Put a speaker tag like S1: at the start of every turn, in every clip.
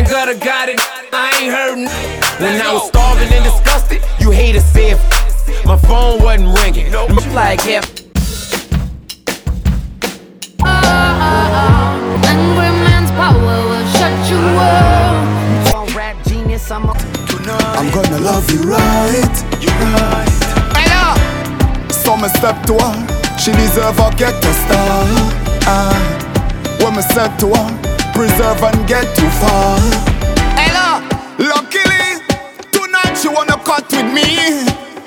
S1: gutter got it, I ain't heard when I was starving and disgusted, you haters said my phone wasn't ringing. Like yeah.
S2: Angry man's power will shut you up.
S3: Rap genius, I'm
S4: gonna love you right.
S3: You right.
S4: Hello. So me step to her, she deserve a get to star. When me step to her, preserve and get too far. Hello. Luckily, tonight she wanna cut with me.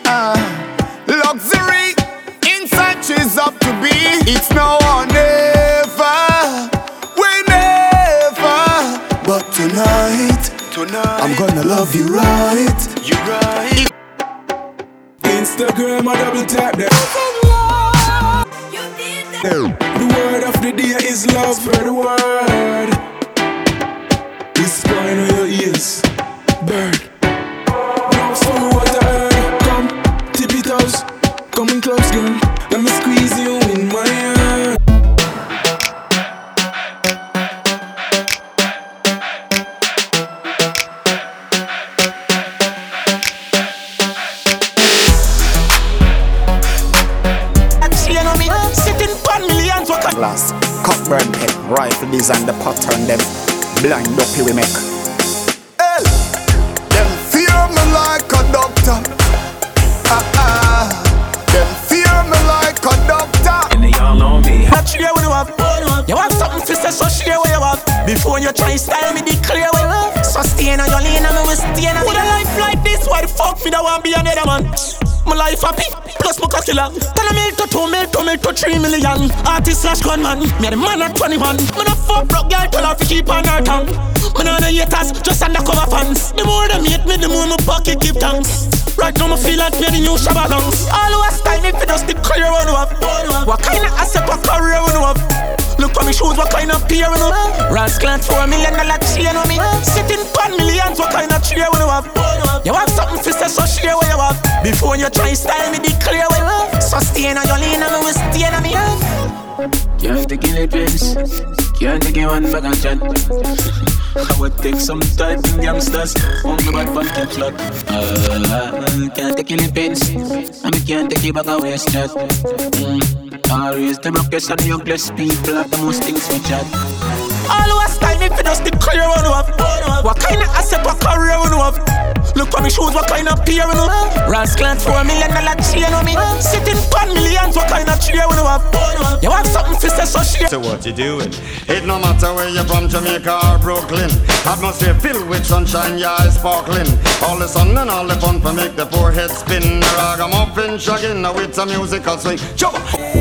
S4: Luxury, inside she's up to be. It's now or never, we never. But tonight, I'm gonna love you right.
S3: You right.
S5: Instagram, I double tap that. The word of the day is love. Spread the word. Whisper in your ears, bird. Now show me what I heard. Come, tip it out. Come in close, girl. Let me squeeze you in my hand.
S4: Glass, cockburn pen, rifle design, the pattern, them blind up we make. Hey, them fear me like a doctor. Them fear me like a doctor.
S5: And they all know me. Not share what you have. You want something to say, so share what you have. Before you try style me, declare what you have. So stay in on your lane and I will stay in on with a life like this, why the fuck me don't want be another man? My life happy, plus my cocky long. 10 mil to 2 mil to 3 million. Artist slash gunman, me the man at 21. Me no fuck broke girl, tell her to keep on her tongue. Me no haters, just undercover fans. The more them hate me, the more my pocket give thanks. Right now me feel like me the new Shabba Dunks. All who are style, if you just the career one up. What kind of asset, what career one up? Look for me shoes, what kind of peer one up? Rascal $4 million chain on me. Sitting pan millions, what kind of cheer one up? You want something to say, so share what you have. Before you try style me, declare what you have. So stay in on your lane and I will stay in on me.
S6: Can't take any pills, can't take one bag of chat. I would take some time in youngsters, only bad fun can flood. Can't take any pills, and we can't take you back a waste chat. Always democracy and youngless people have the most things we chat.
S5: All who are style if you just declare one up. What kind of asset, what career one up? Look for me shoes, what kind of peer one up? Rascal $4 million chain on me. Sitting pan millions, what kind of cheer one up? You want something to say, so share.
S7: So what you doing? It no matter where you're from, Jamaica or Brooklyn. Atmosphere filled with sunshine, your eyes sparkling. All the sun and all the fun for make the forehead spin. Ragamuffin shagging with some musical swing. Chubba!